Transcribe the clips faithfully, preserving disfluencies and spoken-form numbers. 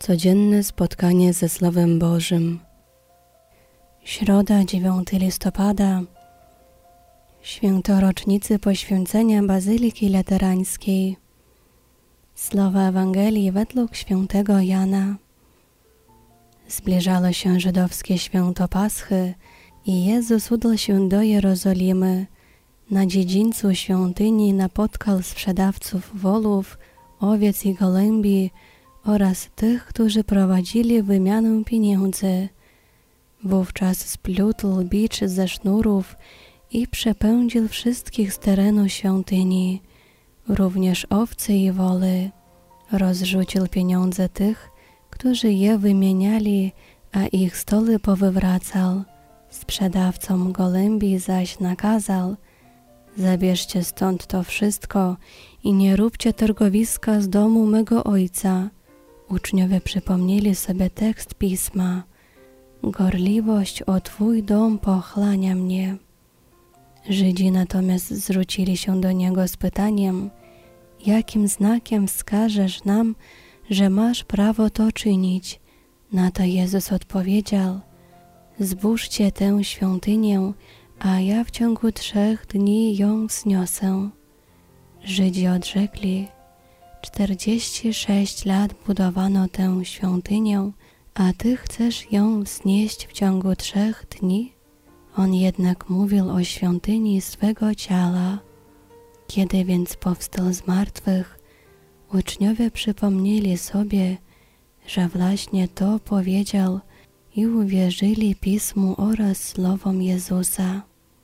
Codzienne spotkanie ze Słowem Bożym. Środa, dziewiątego listopada, święto rocznicy poświęcenia Bazyliki Laterańskiej. Słowa Ewangelii według świętego Jana. Zbliżało się żydowskie święto Paschy i Jezus udał się do Jerozolimy. Na dziedzińcu świątyni napotkał sprzedawców wolów, owiec i gołębi oraz tych, którzy prowadzili wymianę pieniędzy. Wówczas splótł bicz ze sznurów i przepędził wszystkich z terenu świątyni, również owce i woły. Rozrzucił pieniądze tych, którzy je wymieniali, a ich stoły powywracał. Sprzedawcom gołębi zaś nakazał: zabierzcie stąd to wszystko i nie róbcie targowiska z domu mego ojca. Uczniowie przypomnieli sobie tekst pisma: gorliwość o Twój dom pochlania mnie. Żydzi natomiast zwrócili się do Niego z pytaniem: jakim znakiem wskażesz nam, że masz prawo to czynić? Na to Jezus odpowiedział: zburzcie tę świątynię, a ja w ciągu trzech dni ją wzniosę. Żydzi odrzekli: czterdzieści sześć lat budowano tę świątynię, a Ty chcesz ją wznieść w ciągu trzech dni? On jednak mówił o świątyni swego ciała. Kiedy więc powstał z martwych, uczniowie przypomnieli sobie, że właśnie to powiedział i uwierzyli Pismu oraz słowom Jezusa.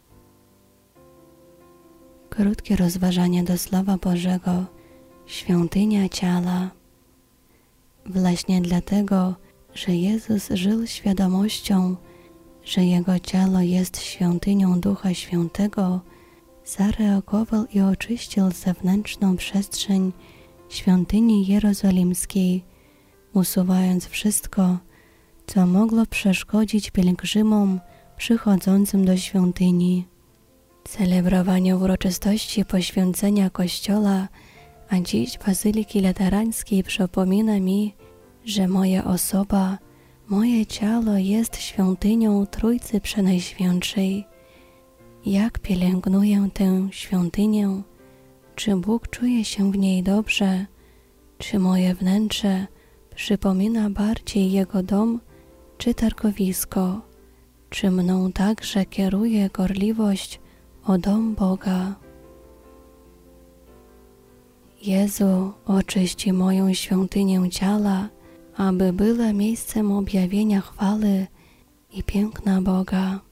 Krótkie rozważanie do Słowa Bożego. Świątynia ciała. Właśnie dlatego, że Jezus żył świadomością, że Jego ciało jest świątynią Ducha Świętego, zareagował i oczyścił zewnętrzną przestrzeń świątyni jerozolimskiej, usuwając wszystko, co mogło przeszkodzić pielgrzymom przychodzącym do świątyni. Celebrowanie uroczystości poświęcenia Kościoła, a dziś Bazyliki Laterańskiej przypomina mi, że moja osoba, moje ciało jest świątynią Trójcy Przenajświętszej. Jak pielęgnuję tę świątynię? Czy Bóg czuje się w niej dobrze? Czy moje wnętrze przypomina bardziej Jego dom czy targowisko? Czy mną także kieruje gorliwość o dom Boga? Jezu, oczyści moją świątynię ciała, aby była miejscem objawienia chwały i piękna Boga.